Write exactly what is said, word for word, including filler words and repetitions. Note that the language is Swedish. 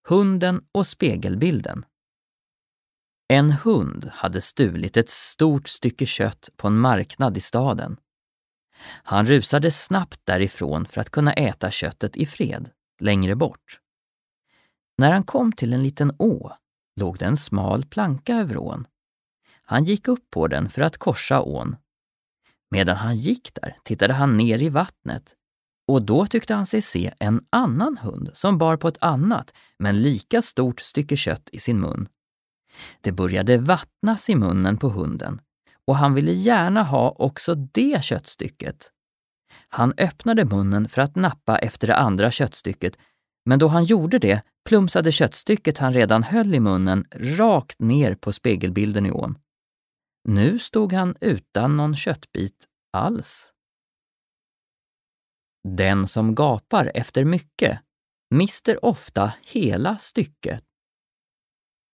Hunden och spegelbilden. En hund hade stulit ett stort stycke kött på en marknad i staden. Han rusade snabbt därifrån för att kunna äta köttet i fred, längre bort. När han kom till en liten å låg det en smal planka över ån. Han gick upp på den för att korsa ån. Medan han gick där tittade han ner i vattnet och då tyckte han sig se en annan hund som bar på ett annat men lika stort stycke kött i sin mun. Det började vattnas i munnen på hunden och han ville gärna ha också det köttstycket. Han öppnade munnen för att nappa efter det andra köttstycket, men då han gjorde det plumsade köttstycket han redan höll i munnen rakt ner på spegelbilden i ån. Nu stod han utan någon köttbit alls. Den som gapar efter mycket mister ofta hela stycket.